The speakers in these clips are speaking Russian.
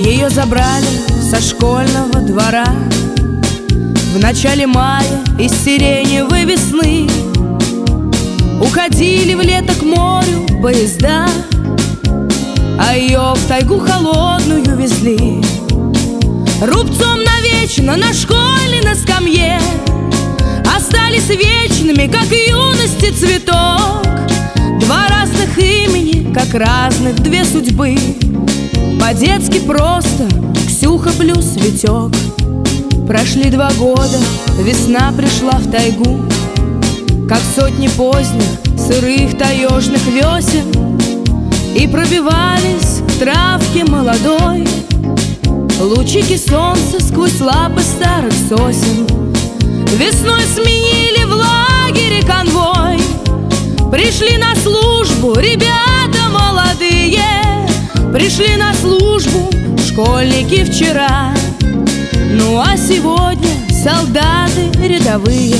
Ее забрали со школьного двора в начале мая из сиреневой весны. Уходили в лето к морю поезда, а ее в тайгу холодную везли. Рубцом навечно на школе на скамье остались вечными, как юности цветок. Два разных имени, как разных две судьбы. По-детски просто Ксюха плюс Витек. Прошли 2 года, весна пришла в тайгу, как сотни поздних сырых таежных весен, и пробивались к травке молодой лучики солнца сквозь лапы старых сосен. Весной сменили в лагере конвой, пришли на службу ребята молодые, пришли на службу школьники вчера, ну а сегодня солдаты рядовые.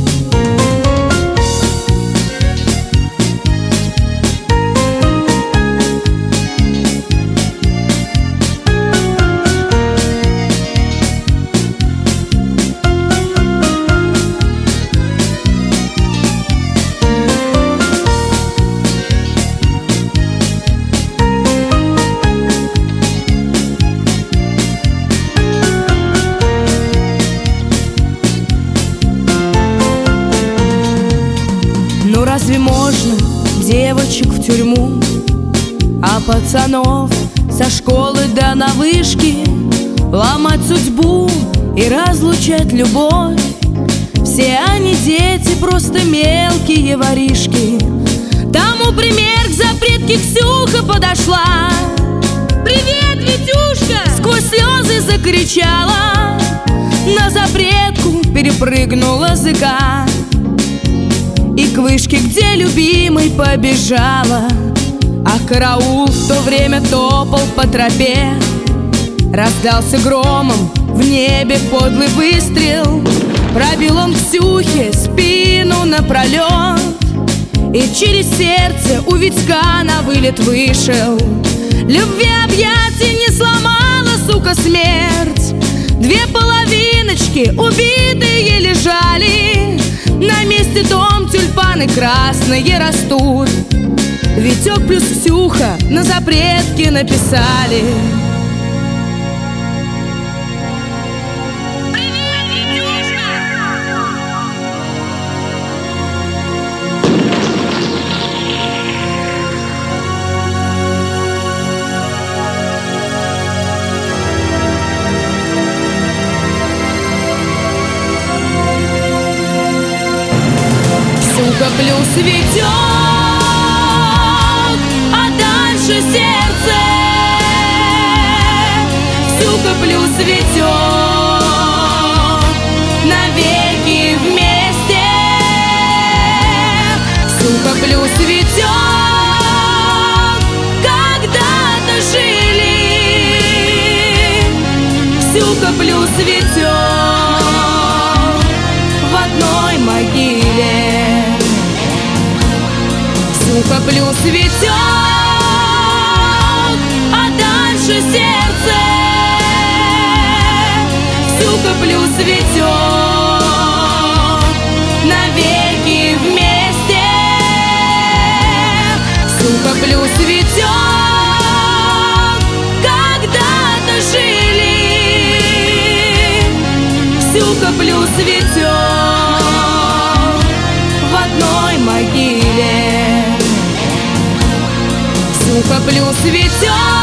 Ну разве можно девочек в тюрьму, а пацанов со школы до на вышки ломать судьбу и разлучать любовь? Все они дети, просто мелкие воришки. Тому пример к запретке Ксюха подошла. «Привет, Витюшка!» сквозь слезы закричала, на запретку перепрыгнула зыка и к вышке, где любимый, побежала. А караул в то время топал по тропе. Раздался громом в небе подлый выстрел. Пробил он Ксюхе спину напролет, и через сердце у Витька на вылет вышел. Любви объятий не сломала, сука, смерть. 2 половиночки убитые лежали, на месте дом тюльпаны красные растут. Витек плюс Ксюха на запретке написали. Ксюха плюс Витек, а дальше сердце. Ксюха плюс Витек, навеки вместе. Ксюха плюс Витек, когда-то жили. Ксюха плюс Витек в одной могиле. Ксюха плюс Витек, а дальше сердце. Ксюха плюс Витек, навеки вместе. Ксюха плюс Витек, когда-то жили. Ксюха плюс Витек в одной могиле. Ксюха плюс Витек.